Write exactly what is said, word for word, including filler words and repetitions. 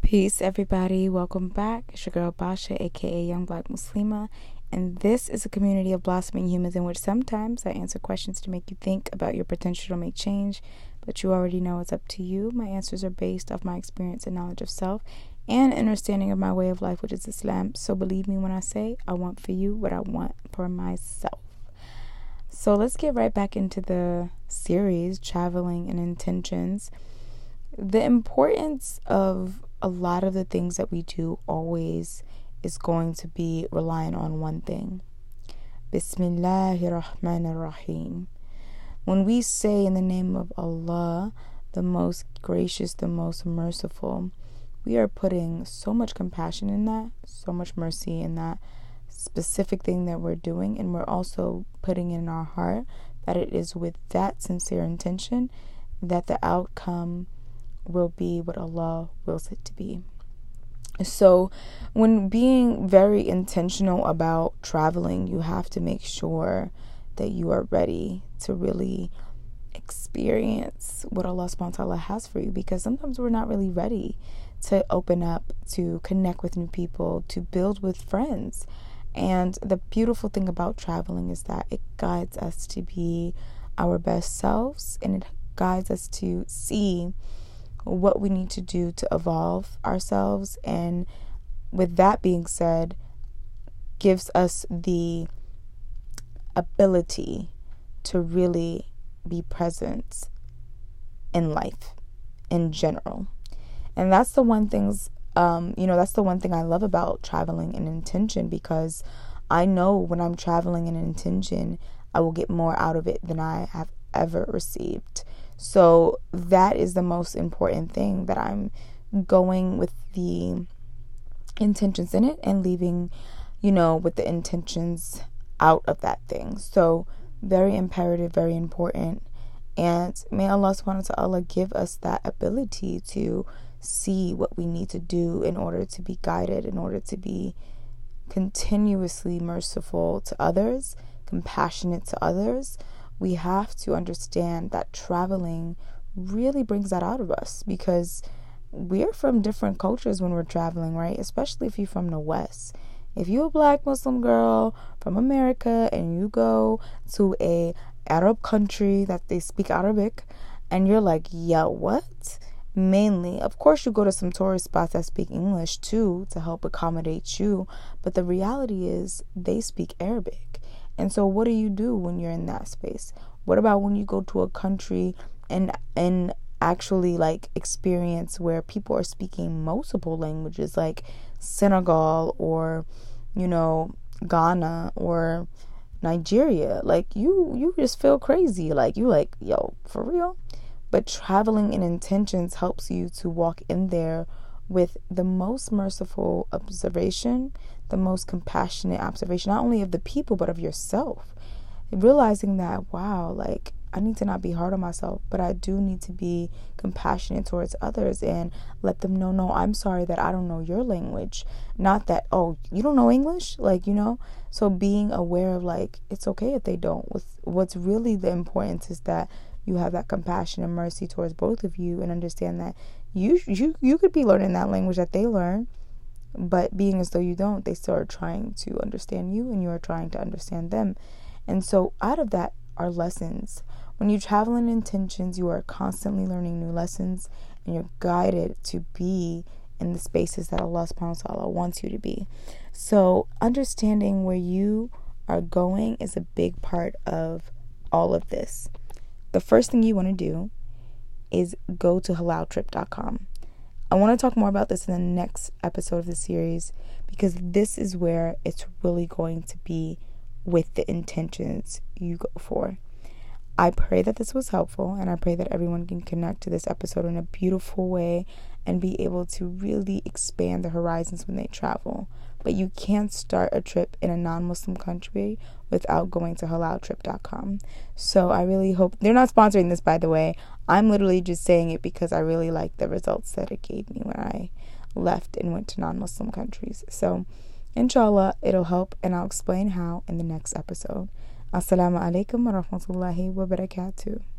Peace, everybody. Welcome back. It's your girl Basha, aka Young Black Muslima, and this is a community of blossoming humans in which sometimes I answer questions to make you think about your potential to make change, but you already know it's up to you. My answers are based off my experience and knowledge of self and understanding of my way of life, which is Islam. So believe me when I say I want for you what I want for myself. So let's get right back into the series, Traveling and Intentions. The importance of a lot of the things that we do always is going to be relying on one thing. Bismillahir Rahmanir Rahim. When we say in the name of Allah, the most gracious, the most merciful, we are putting so much compassion in that, so much mercy in that specific thing that we're doing, and we're also putting in our heart that it is with that sincere intention that the outcome will be what Allah wills it to be. So when being very intentional about traveling, you have to make sure that you are ready to really experience what Allah subhanahu wa ta'ala has for you, because sometimes we're not really ready to open up, to connect with new people, to build with friends. And the beautiful thing about traveling is that it guides us to be our best selves, and it guides us to see what we need to do to evolve ourselves, and with that being said, gives us the ability to really be present in life in general. And that's the one things um you know that's the one thing I love about traveling in intention, because I know when I'm traveling in intention, I will get more out of it than I have ever received. So that is the most important thing, that I'm going with the intentions in it and leaving, you know, with the intentions out of that thing. So very imperative, very important. And may Allah subhanahu wa ta'ala give us that ability to see what we need to do in order to be guided, in order to be continuously merciful to others, compassionate to others. We have to understand that traveling really brings that out of us, because we're from different cultures when we're traveling, right? Especially if you're from the West. If you're a black Muslim girl from America and you go to a Arab country that they speak Arabic, and you're like, yeah, what? Mainly, of course, you go to some tourist spots that speak English too to help accommodate you, but the reality is they speak Arabic. And so what do you do when you're in that space? What about when you go to a country and and actually like experience where people are speaking multiple languages, like Senegal or, you know, Ghana or Nigeria? Like you you just feel crazy. Like you like, yo, for real? But traveling in intentions helps you to walk in there with the most merciful observation, the most compassionate observation, not only of the people, but of yourself. Realizing that, wow, like, I need to not be hard on myself, but I do need to be compassionate towards others and let them know, no, I'm sorry that I don't know your language. Not that, oh, you don't know English? Like, you know? So being aware of, like, it's okay if they don't. What's really the importance is that you have that compassion and mercy towards both of you, and understand that you you you could be learning that language that they learn, but being as though you don't, they still are trying to understand you, and you are trying to understand them. And so out of that are lessons. When you travel in intentions, you are constantly learning new lessons, and you're guided to be in the spaces that Allah subhanahu wa ta'ala wants you to be. So understanding where you are going is a big part of all of this. The first thing you want to do is go to halal trip dot com. I want to talk more about this in the next episode of the series, because this is where it's really going to be with the intentions you go for. I pray that this was helpful, and I pray that everyone can connect to this episode in a beautiful way and be able to really expand their horizons when they travel. But you can't start a trip in a non-Muslim country without going to halal trip dot com. So I really hope, they're not sponsoring this, by the way. I'm literally just saying it because I really like the results that it gave me when I left and went to non-Muslim countries. So inshallah, it'll help, and I'll explain how in the next episode. Assalamu alaikum wa rahmatullahi wa barakatuh.